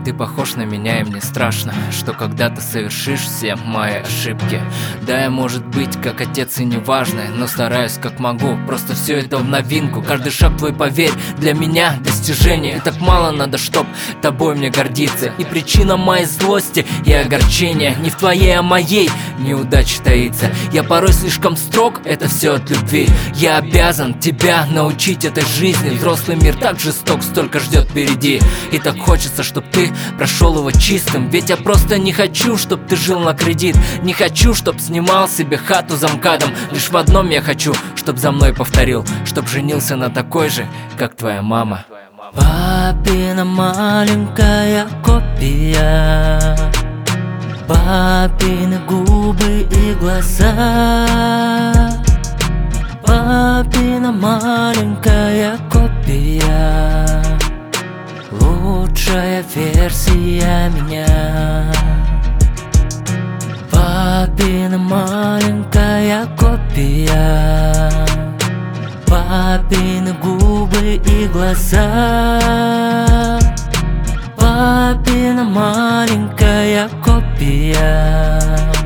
Ты похож на меня, и мне страшно, что когда-то совершишь все мои ошибки. Да, я, может быть, как отец и неважно, но стараюсь как могу, просто все это в новинку. Каждый шаг твой, поверь, для меня достижение. И так мало надо, чтоб тобой мне гордиться. И причина моей злости и огорчения не в твоей, а моей неудаче таится. Я порой слишком строг, это все от любви. Я обязан тебя научить этой жизни. Взрослый мир так жесток, столько ждет впереди. И так хочется, чтоб ты прошел его чистым. Ведь я просто не хочу, чтоб ты жил на кредит. Не хочу, чтоб снимал себе хату за МКАДом. Лишь в одном я хочу, чтоб за мной повторил, чтоб женился на такой же, как твоя мама. Папина маленькая копия, папины губы и глаза. Папина маленькая копия, лучшая версия меня. Папина маленькая копия, папины губы и глаза. Папина маленькая копия,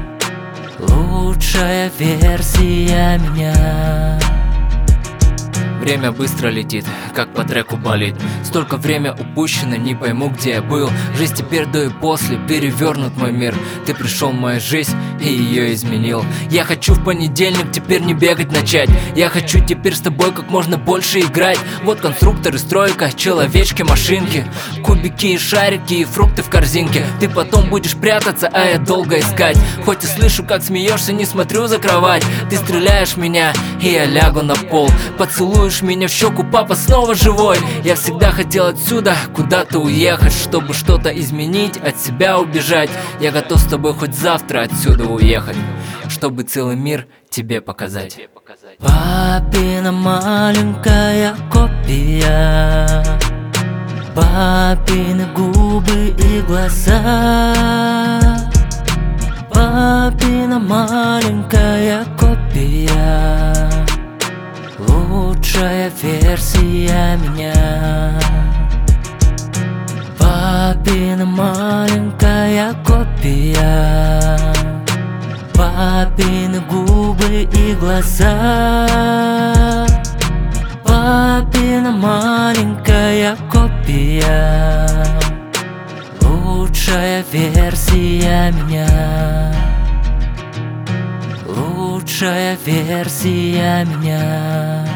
лучшая версия меня. Время быстро летит, как по треку болит. Столько время упущено, не пойму, где я был. Жизнь теперь до и после, перевернут мой мир. Ты пришел в мою жизнь и ее изменил. Я хочу в понедельник теперь не бегать начать. Я хочу теперь с тобой как можно больше играть. Вот конструкторы, стройка, человечки, машинки, кубики и шарики и фрукты в корзинке. Ты потом будешь прятаться, а я долго искать. Хоть и слышу, как смеешься, не смотрю за кровать. Ты стреляешь в меня, и я лягу на пол. Поцелуешь меня в щеку, папа снова живой. Я всегда хотел отсюда куда-то уехать, чтобы что-то изменить, от себя убежать. Я готов с тобой хоть завтра отсюда уехать, чтобы целый мир тебе показать. Папина маленькая копия, папины губы и глаза. Папина маленькая копия, лучшая версия меня. Папина маленькая копия, папины губы и глаза. Папина маленькая копия, лучшая версия меня. Лучшая версия меня.